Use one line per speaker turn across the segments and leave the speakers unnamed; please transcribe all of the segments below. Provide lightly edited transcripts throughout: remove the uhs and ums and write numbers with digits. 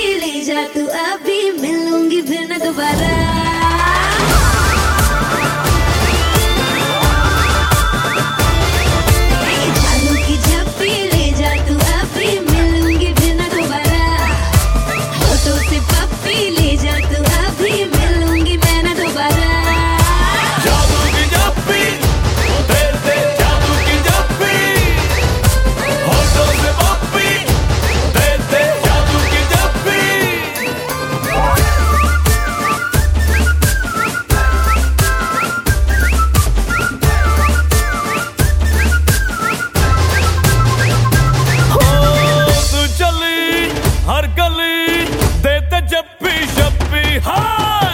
ले जा तू अभी, मिलूंगी फिर न दोबारा।
हर गली देते जप्पी शप्पी, हाँ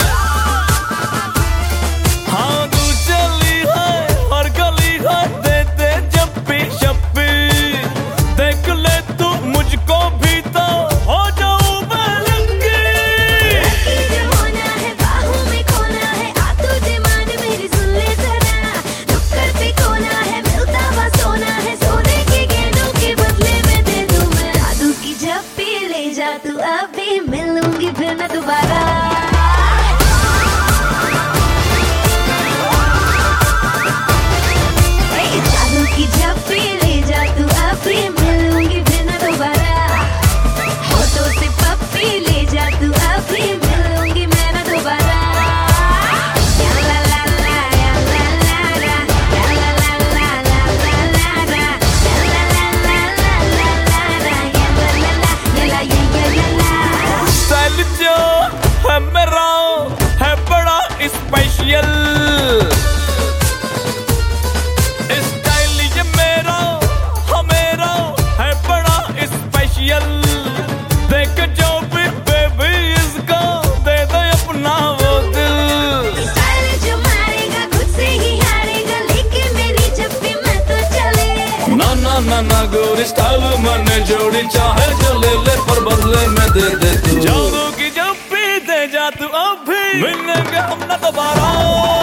तू चली है हर गली है देते जप्पी शप्पी। देख ले तू मुझको भी तो हो जाऊं मैं लंगी।
जो होना है बाहों में खोना है, आ तुझे मान मेरी सुन ले जरा। नुक्कड़ पे कोना है मिलता हुआ सोना है, सोने के गेंदों के बदले में दे दूं मैं जादू की जप्पी। ले जा तू अभी, मिलूंगी फिर न दोबारा। जादू की जप्पी ले जा तू अभी, मिलूंगी फिर न दोबारा। होठों से पप्पी ले जा तू अभी, मिलूंगी मैं न दोबारा। या ला ला ला या ला ला ला, या ला ला ला ला ला ला ला, या ला ला ला ला ला ला ला, या ला ला ला या ला या ला।
स्टाइल जो है मेरा है बड़ा स्पेशल, स्टाइल ये मेरा मेरा है बड़ा स्पेशल। देख जो भी बेबी इसको दे दे अपना वो दिल।
स्टाइल जो मारेगा खुद से ही हारेगा, लेके मेरी जप्पी मैं तो चले।
ना ना ना ना गोरी स्टाइल मैंने जोड़ी, चाहे जो ले ले पर बदले में दे दे तू। जादू की जप्पी दे जा तू अभी, मिलेंगे हम न दोबारा।